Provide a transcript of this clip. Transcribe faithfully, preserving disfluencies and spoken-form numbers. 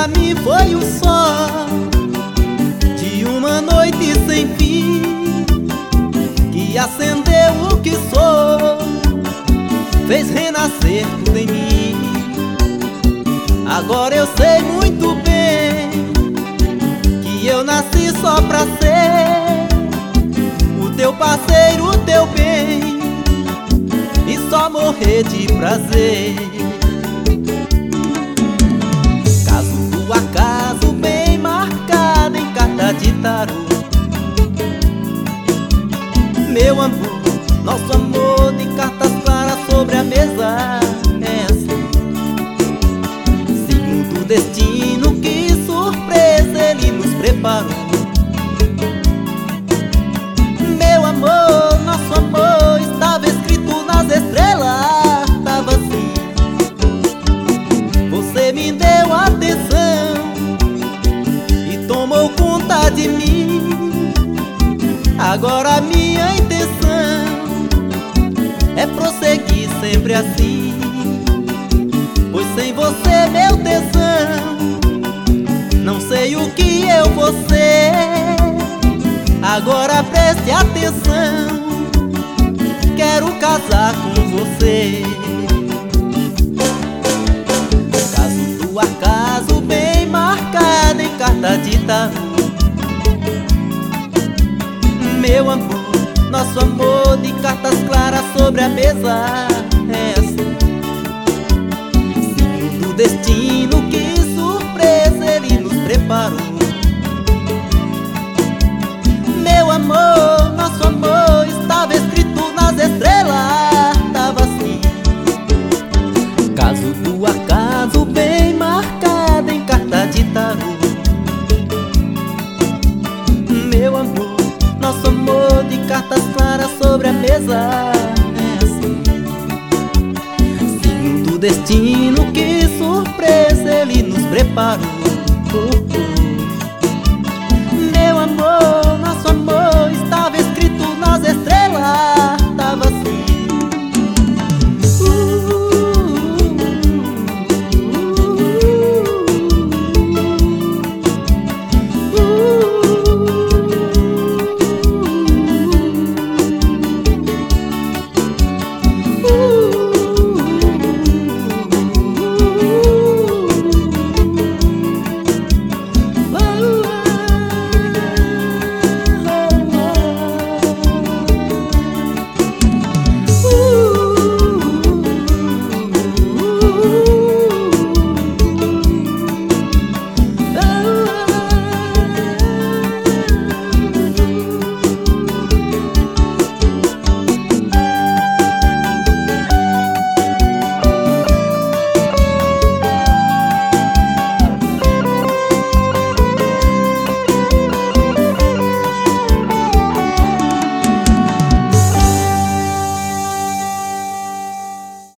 pra mim foi o sol de uma noite sem fim, que acendeu o que sou, fez renascer tudo em mim. Agora eu sei muito bem que eu nasci só pra ser o teu parceiro, o teu bem, e só morrer de prazer. Caso do acaso bem marcado em carta de tarô, meu amor, nosso amor de cartas claras sobre a mesa é assim. Segundo o destino, que surpresa ele nos preparou. Meu amor, nosso amor estava escrito nas estrelas, estava assim. Você me deu atenção e tomou conta de mim. Agora a minha intenção é prosseguir sempre assim, pois sem você, meu tesão, não sei o que eu vou ser. Agora preste atenção, quero casar com você. Caso do acaso bem marcado em carta de tarô, meu amor, nosso amor de cartas claras sobre a mesa é assim. Segundo o destino, que surpresa ele nos preparou. Meu amor, nosso amor estava escrito nas estrelas, estava assim. Caso do acaso bem marcado em carta de tarô, meu amor, nosso amor de cartas claras sobre a mesa é assim. Segundo o destino, que surpresa ele nos preparou.